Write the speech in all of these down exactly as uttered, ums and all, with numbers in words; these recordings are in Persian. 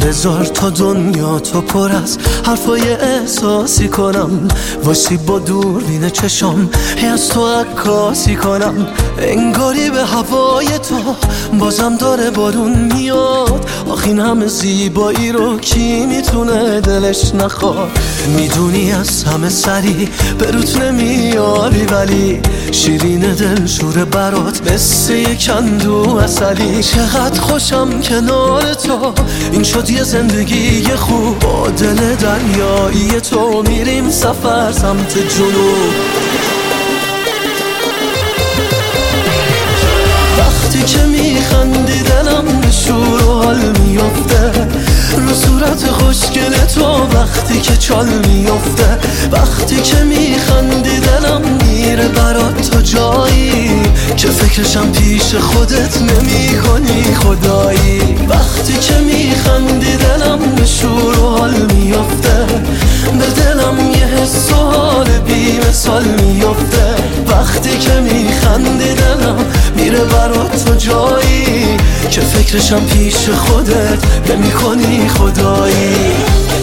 بذار تا دنیا تو پر از حرفای احساسی کنم، واسه با دوربین چشام هی از تو عکاسی کنم. انگاری به هوای تو بازم داره بارون میاد، آخ این همه زیبایی رو کی میتونه دلش نخواد. میدونی از همه سری به روت نمیاری، ولی شیرین دل شور برات مثل یک اندو عسلی. چقدر خوشم کنار تو، این شد یه زندگی خوب. با دل دریایی تو میریم سفر سمت جنوب. وقتی که میخندی دلم به شور و حال میفته، رو صورت خوشگل تو وقتی که چال میفته. وقتی که میخندی دلم میره برات تا جایی که فکرشم پیش خودت نمی کنی خدایی. وقتی که میخندی دلم به شور و حال میفته، به دلم یه حس و حال بی مثال میفته. وقتی که میخندی دلم میره برات تا جایی که فکرشم پیش خودت نمی کنی خدایی.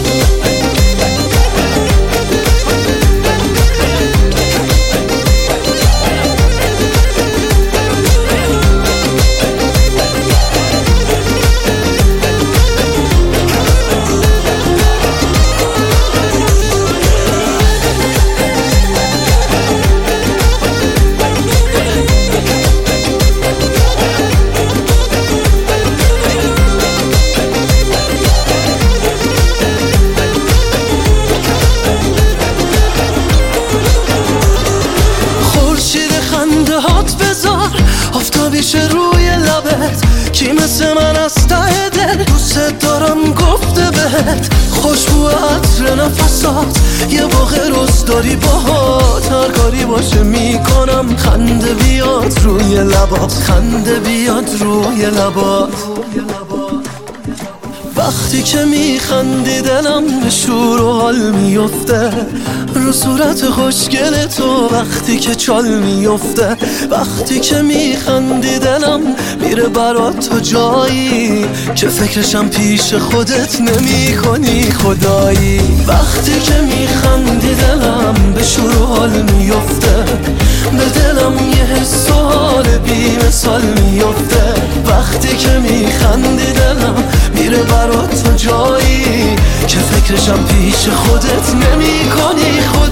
آفتابیشه روی لبت، کی مثل من از ته دل دوست دارم گفته بهت. خوشبو عطر نفسات یه واقع روز داری باهات، هر کاری باشه میکنم خنده بیاد روی لبات، خنده بیاد روی لبات. وقتی که میخندی دلم به شور و حال میفته، رو صورت خوشگل تو وقتی که چال میفته. وقتی که میخندی دلم میره برات تا جایی که فکرشم پیش خودت نمی کنی خدایی. وقتی که میخندی دلم به شور و حال میفته، به دلم یه حس و حال بی مثال میفته. وقتی که میخندی دلم میره برات تا جایی که فکرشم پیش خودت نمی کنی خدایی.